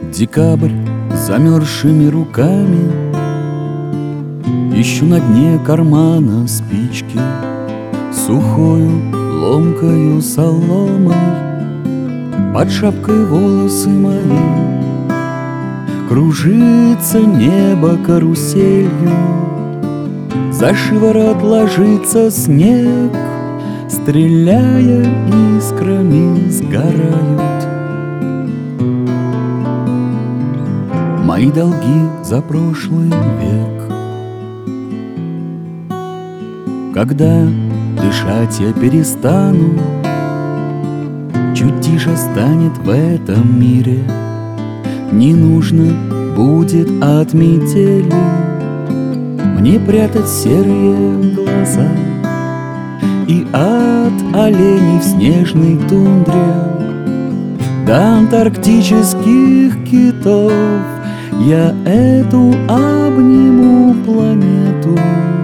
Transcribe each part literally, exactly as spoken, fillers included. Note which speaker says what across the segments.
Speaker 1: Декабрь замерзшими руками, ищу на дне кармана спички, сухою ломкою соломой, под шапкой волосы мои. Кружится небо каруселью, за шиворот ложится снег, стреляя искрами сгорают мои долги за прошлый век. Когда дышать я перестану, чуть тише станет в этом мире, не нужно будет от метели мне прятать серые глаза. И от оленей в снежной тундре до антарктических китов я эту обниму планету.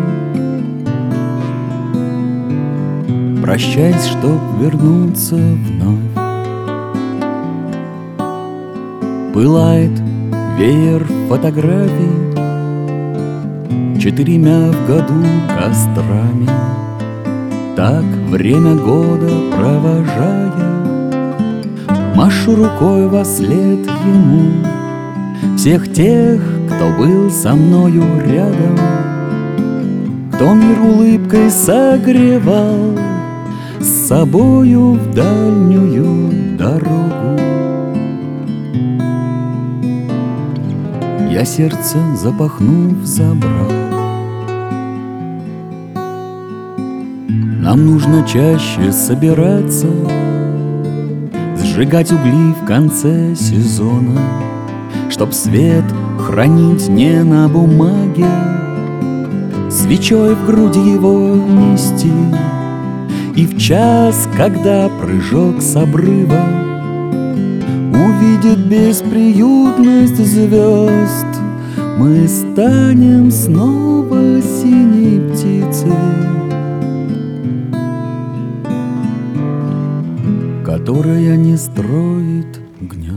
Speaker 1: Прощаясь, чтоб вернуться вновь. Пылает веер фотографий четырьмя в году кострами, так время года провожая, машу рукой вослед ему всех тех, кто был со мною рядом, кто мир улыбкой согревал, с собою в дальнюю дорогу. Я сердце, запахнув, забрал. Нам нужно чаще собираться, сжигать угли в конце сезона, чтоб свет хранить не на бумаге, свечой в груди его нести. И в час, когда прыжок с обрыва увидит бесприютность звезд, мы станем снова синей птицей, которая не строит гнезд.